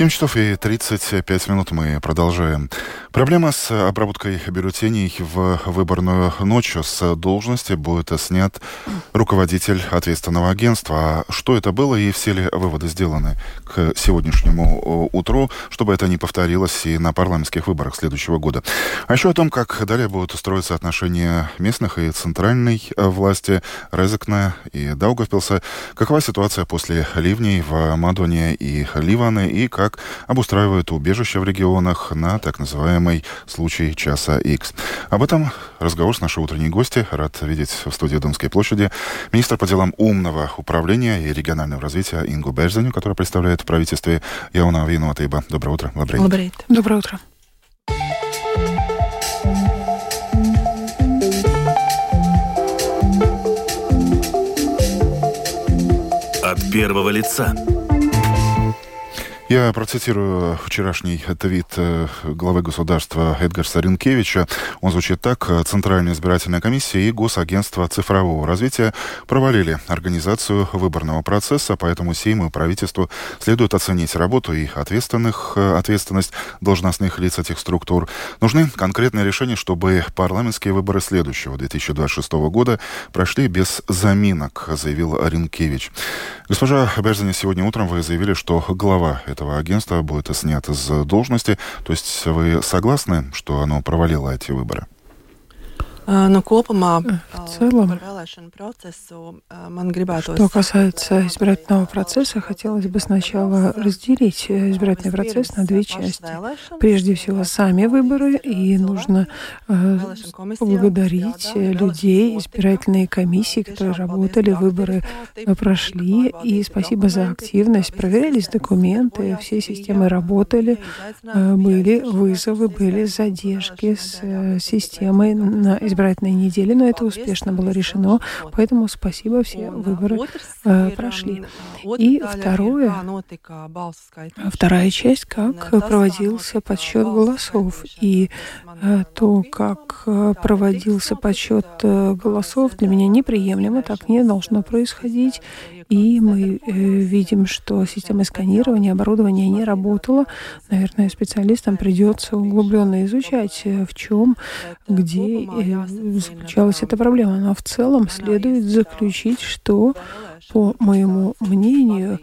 7 часов и 35 минут мы продолжаем. Проблема с обработкой бюллетеней в выборную ночь. С должности будет снят руководитель ответственного агентства. А что это было и все ли выводы сделаны к сегодняшнему утру, чтобы это не повторилось и на парламентских выборах следующего года. А еще о том, как далее будут строиться отношения местных и центральной власти Резекне и Даугавпилса, какова ситуация после ливней в Мадоне и Ливане и как обустраивают убежища в регионах на так называемый случай часа Х. Об этом разговор с нашей утренней гостью. Рад видеть в студии Домской площади министр по делам умного управления и регионального развития Ингу Берзеню, которая представляет в правительстве Jaunā Vienotība. Доброе утро. Labrīt. Доброе утро. От первого лица. Я процитирую вчерашний твит главы государства Эдгарса Ринкевича. Он звучит так. Центральная избирательная комиссия и Госагентство цифрового развития провалили организацию выборного процесса, поэтому Сейму и правительству следует оценить работу и ответственность должностных лиц этих структур. Нужны конкретные решения, чтобы парламентские выборы следующего 2026 года прошли без заминок, заявил Ринкевич. Госпожа Берзеня, сегодня утром вы заявили, что глава этого агентства будет снят из должности. То есть вы согласны, что оно провалило эти выборы? В целом, что касается избирательного процесса, хотелось бы сначала разделить избирательный процесс на две части. Прежде всего, сами выборы, и нужно поблагодарить людей, избирательные комиссии, которые работали, выборы прошли, и спасибо за активность. Проверялись документы, все системы работали, были вызовы, были задержки с системой на избирательной неделе, но это успешно было решено, поэтому спасибо, все выборы прошли. И вторая часть, как проводился подсчет голосов. И то, как проводился подсчет голосов, для меня неприемлемо, так не должно происходить. И мы видим, что система сканирования, оборудование не работала. Наверное, специалистам придется углубленно изучать, в чем, где заключалась эта проблема. Но в целом следует заключить, что, по моему мнению,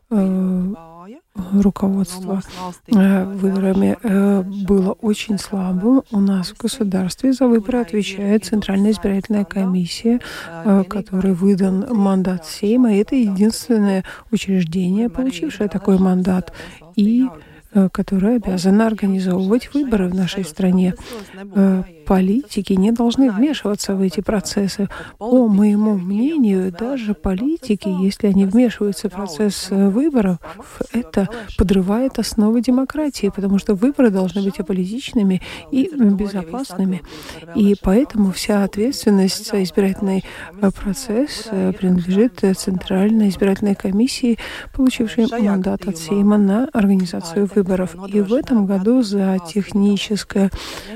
руководство выборами было очень слабым. У нас в государстве за выборы отвечает Центральная избирательная комиссия, которой выдан мандат Сейма. Это единственное учреждение, получившее такой мандат, и которое обязано организовывать выборы в нашей стране. Политики не должны вмешиваться в эти процессы. По моему мнению, даже политики, если они вмешиваются в процесс выборов, это подрывает основы демократии, потому что выборы должны быть аполитичными и безопасными. И поэтому вся ответственность за избирательный процесс принадлежит Центральной избирательной комиссии, получившей мандат от Сейма на организацию выборов. И в этом году за техническую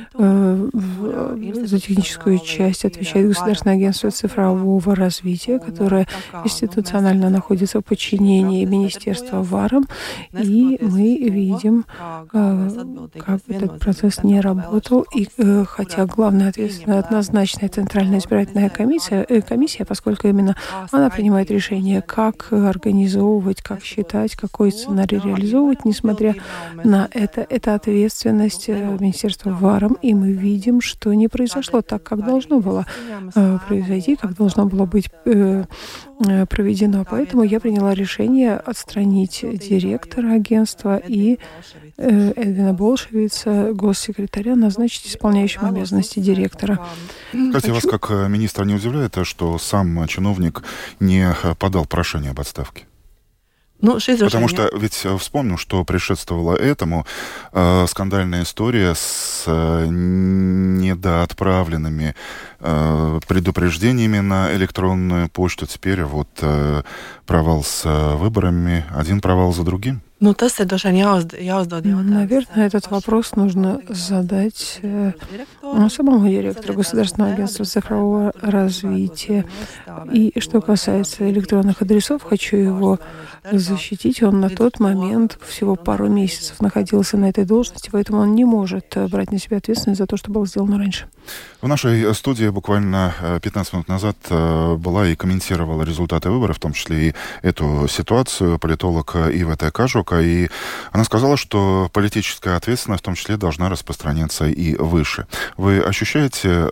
часть отвечает Государственное агентство цифрового развития, которое институционально находится в подчинении Министерства ВАРом. И мы видим, как этот процесс не работал. И хотя главная ответственность однозначная Центральная избирательная комиссия, поскольку именно она принимает решение, как организовывать, как считать, какой сценарий реализовывать, несмотря на это ответственность Министерства ВАРом. И мы видим, что не произошло так, как должно было произойти, как должно было быть проведено. Поэтому я приняла решение отстранить директора агентства и Эдвина Болшевица, госсекретаря, назначить исполняющим обязанности директора. Кстати, вас как министра не удивляет, что сам чиновник не подал прошение об отставке? Потому что ведь вспомним, что предшествовало этому скандальная история с недоотправленными предупреждениями на электронную почту. Теперь вот провал с выборами, один провал за другим. Наверное, этот вопрос нужно задать самому директору Государственного агентства цифрового развития. И что касается электронных адресов, хочу его защитить. Он на тот момент всего пару месяцев находился на этой должности, поэтому он не может брать на себя ответственность за то, что было сделано раньше. В нашей студии буквально 15 минут назад была и комментировала результаты выборов, в том числе и эту ситуацию, политолог Ивета Кажука, и она сказала, что политическая ответственность в том числе должна распространяться и выше. Вы ощущаете,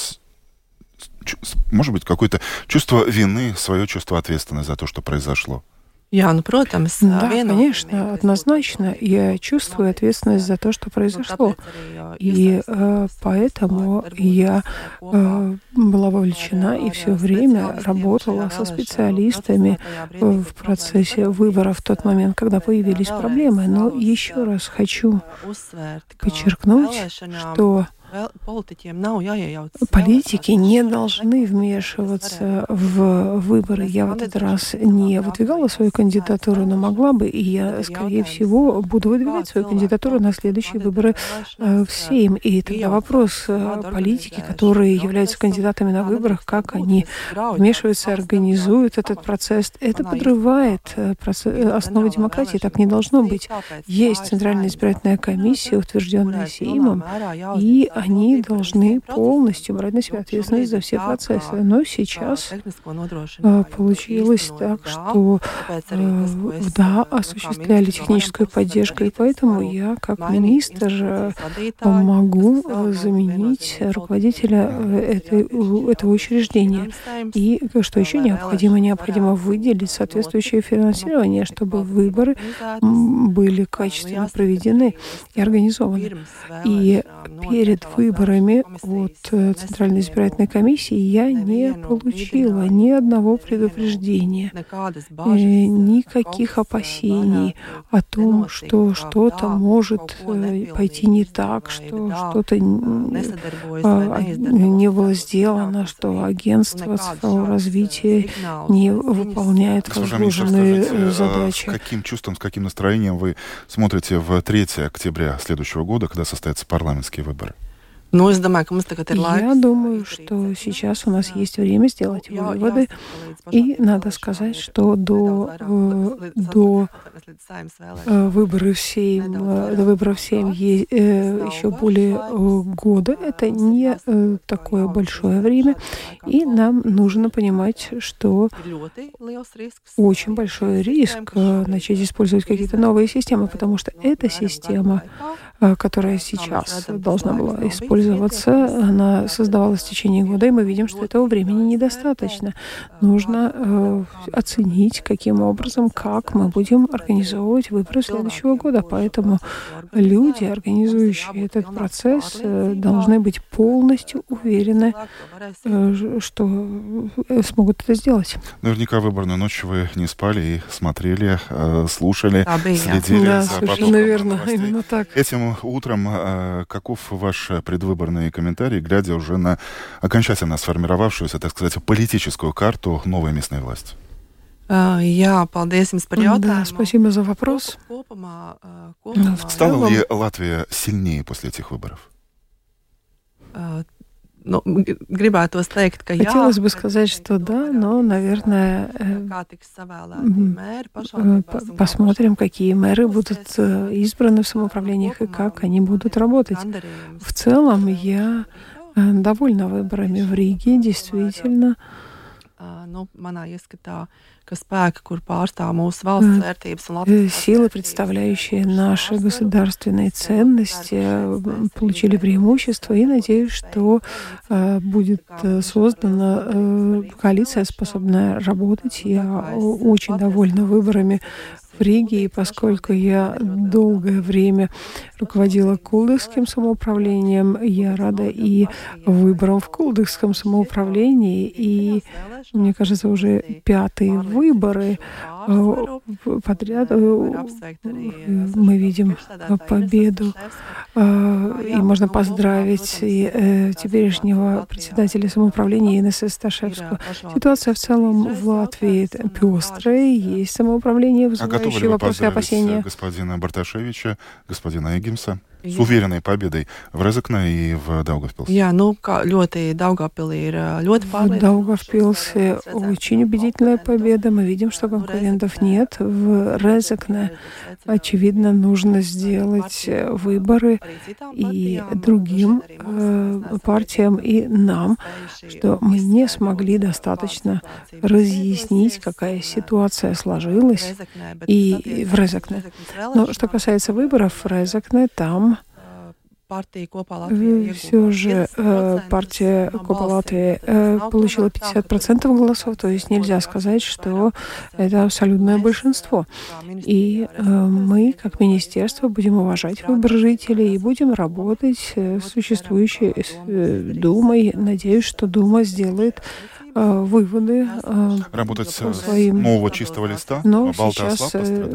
может быть, какое-то чувство вины, свое чувство ответственности за то, что произошло? Да, конечно, однозначно. Я чувствую ответственность за то, что произошло. И поэтому я была вовлечена и все время работала со специалистами в процессе выборов в тот момент, когда появились проблемы. Но еще раз хочу подчеркнуть, что политики не должны вмешиваться в выборы. Я в этот раз не выдвигала свою кандидатуру, но могла бы, и я, скорее всего, буду выдвигать свою кандидатуру на следующие выборы в Сейм. И тогда вопрос политики, которые являются кандидатами на выборах, как они вмешиваются, организуют этот процесс, это подрывает основы демократии. Так не должно быть. Есть Центральная избирательная комиссия, утвержденная Сеймом, и они должны полностью брать на себя ответственность за все процессы. Но сейчас получилось так, что да, осуществляли техническую поддержку, и поэтому я, как министр, могу заменить руководителя этого учреждения. И что еще необходимо? Необходимо выделить соответствующее финансирование, чтобы выборы были качественно проведены и организованы. И перед выборами от Центральной избирательной комиссии я не получила ни одного предупреждения, никаких опасений о том, что что-то может пойти не так, что что-то не было сделано, что агентство цифрового развития не выполняет возложенные задачи. С каким чувством, с каким настроением вы смотрите в 3 октября следующего года, когда состоятся парламентские выборы? Я думаю, что сейчас у нас есть время сделать выводы, и надо сказать, что до выборов в Сейм еще более года. Это не такое большое время, и нам нужно понимать, что очень большой риск начать использовать какие-то новые системы, потому что эта система, которая сейчас должна была использоваться, она создавалась в течение года, и мы видим, что этого времени недостаточно. Нужно оценить, каким образом, как мы будем организовывать выборы следующего года. Поэтому люди, организующие этот процесс, должны быть полностью уверены, что смогут это сделать. Наверняка выборную ночь вы не спали и смотрели, слушали, следили за потоком новостей. Именно так. Этим утром каков ваш предвыборный комментарий, глядя уже на окончательно сформировавшуюся, так сказать, политическую карту новой местной власти? Да, спасибо за вопрос. Стала ли Латвия сильнее после этих выборов? Хотелось бы сказать, что да, но, наверное, посмотрим, какие мэры будут избраны в самоуправлениях и как они будут работать. В целом, я довольна выборами в Риге, действительно. Силы, представляющие наши государственные ценности, получили преимущество, и надеюсь, что будет создана коалиция, способная работать. Я очень довольна выборами в Риге, и поскольку я долгое время руководила Кулдыкским самоуправлением, я рада и выборам в Кулдыкском самоуправлении, и, мне кажется, уже 5-е выборы подряд мы видим победу, и можно поздравить и теперешнего председателя самоуправления Инесу Сташевскую. Ситуация в целом в Латвии пестрая, есть самоуправление, вызывающее вопросы и опасения. Господина Барташевича, господина Эггимса с уверенной победой в Резекне и в Даугавпилсе. В Даугавпилсе очень убедительная победа. Мы видим, что конкурентов нет. В Резекне, очевидно, нужно сделать выборы и другим партиям, и нам, что мы не смогли достаточно разъяснить, какая ситуация сложилась и в Резекне. Но что касается выборов в Резекне, там все же партия Копа Латвии получила 50% голосов, то есть нельзя сказать, что это абсолютное большинство. И мы, как министерство, будем уважать выбор жителей и будем работать с существующей Думой. Надеюсь, что Дума сделает выводы работать с своим... нового чистого листа, но сейчас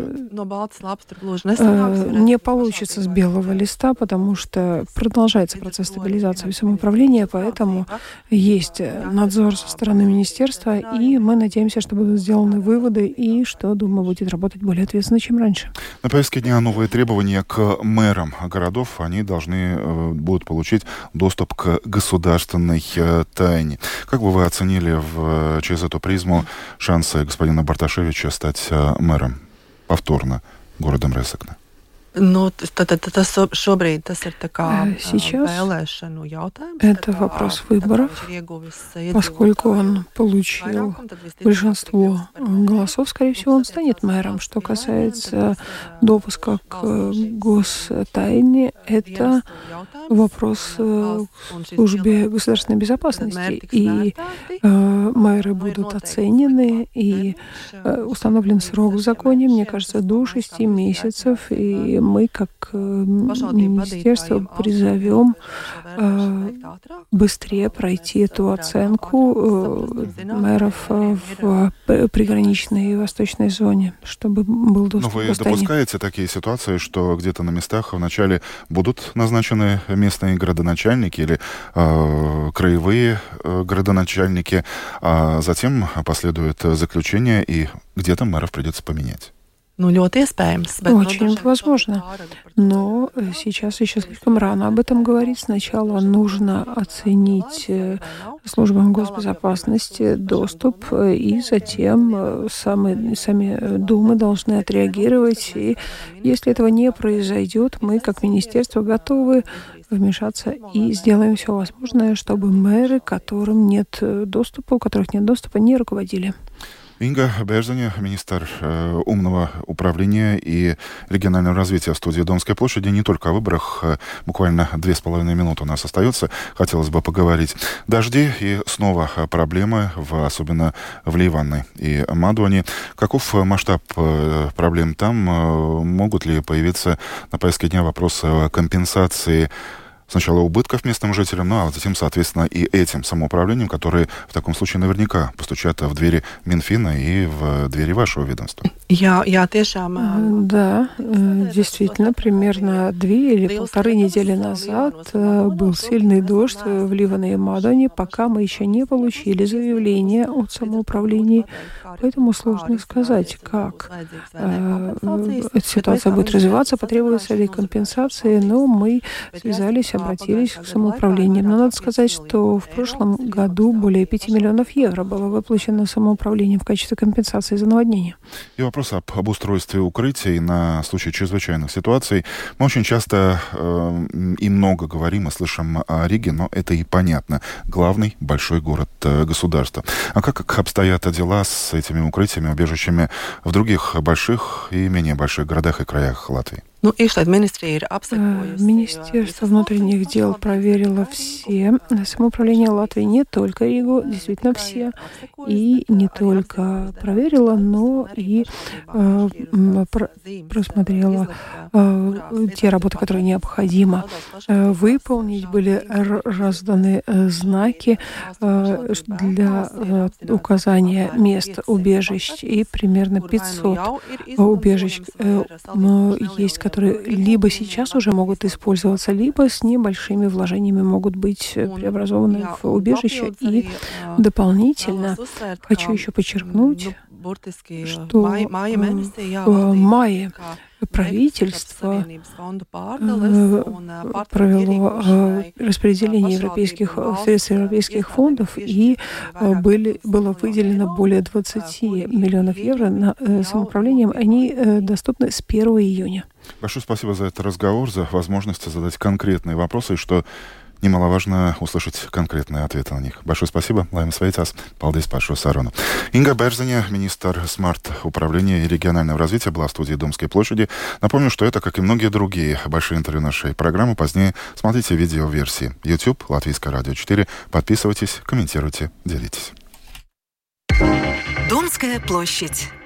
не получится с белого листа, потому что продолжается процесс стабилизации и самоуправления, поэтому есть надзор со стороны министерства, и мы надеемся, что будут сделаны выводы и что Дума будет работать более ответственно, чем раньше. На повестке дня новые требования к мэрам городов. Они должны будут получить доступ к государственной тайне. Как бы вы оценили через эту призму шансы господина Барташевича стать мэром повторно городом Резекне? Сейчас это вопрос выборов, поскольку он получил большинство голосов, скорее всего, он станет мэром. Что касается допуска к гостайне, это вопрос к службе государственной безопасности, и мэры будут оценены, и установлен срок в законе, мне кажется, до 6 месяцев, и мы, как министерство, призовем быстрее пройти эту оценку мэров в приграничной и восточной зоне, чтобы был доступ к Но вы гостайне. допускаете такие ситуации, что где-то на местах вначале будут назначены местные градоначальники или краевые градоначальники, а затем последует заключение, и где-то мэров придется поменять? Очень возможно. Но сейчас еще слишком рано об этом говорить. Сначала нужно оценить службам госбезопасности доступ, и затем сами Думы должны отреагировать. И если этого не произойдет, мы, как министерство, готовы вмешаться и сделаем все возможное, чтобы мэры, у которых нет доступа, не руководили. Инга Берзаня, министр умного управления и регионального развития в студии Домской площади. Не только о выборах, буквально 2,5 минуты у нас остается. Хотелось бы поговорить. Дожди и снова проблемы, особенно в Ливане и Мадуане. Каков масштаб проблем там? Могут ли появиться на повестке дня вопросы компенсации сначала убытков местным жителям, а затем, соответственно, и этим самоуправлением, которые в таком случае наверняка постучат в двери Минфина и в двери вашего ведомства? Да, действительно, примерно 2 или 1,5 недели назад был сильный дождь в Ливане и Мадуане, пока мы еще не получили заявление от самоуправлений. Поэтому сложно сказать, как эта ситуация будет развиваться, потребуется ли компенсации, но мы связались, обратились к самоуправлениям. Но надо сказать, что в прошлом году более 5 миллионов евро было выплачено самоуправлением в качестве компенсации за наводнение. И вопрос об обустройстве укрытий на случай чрезвычайных ситуаций. Мы очень часто и много говорим и слышим о Риге, но это и понятно. Главный большой город государства. А как обстоят дела с этими укрытиями, убежищами в других больших и менее больших городах и краях Латвии? Министерство внутренних дел проверило все. Самоуправление Латвии не только Ригу, действительно все. И не только проверило, но и просмотрела те работы, которые необходимо выполнить. Были разданы знаки для указания мест убежищ, и примерно 500 убежищ есть, которые либо сейчас уже могут использоваться, либо с небольшими вложениями могут быть преобразованы в убежища. И дополнительно хочу еще подчеркнуть, что в мае правительство провело распределение средств европейских фондов, и было выделено более 20 миллионов евро на самоуправление. Они доступны с 1 июня. Большое спасибо за этот разговор, за возможность задать конкретные вопросы, и что немаловажно услышать конкретные ответы на них. Большое спасибо. Лаймас Вейтас. Paldies par šo sarunu. Инга Берзиня, министр смарт-управления и регионального развития, была в студии Домской площади. Напомню, что это, как и многие другие большие интервью нашей программы, позднее смотрите видео-версии. YouTube, Латвийское радио 4. Подписывайтесь, комментируйте, делитесь. Домская площадь.